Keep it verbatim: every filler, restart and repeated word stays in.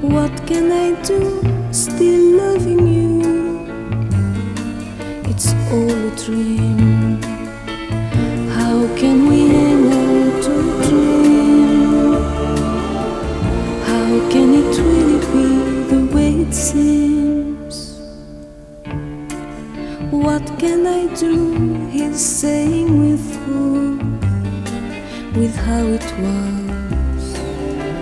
What can I do, still loving you? It's all a dream. How can we hang on to a dream? How can it really be the way it seems? What can I do, he's saying we're through with how it was.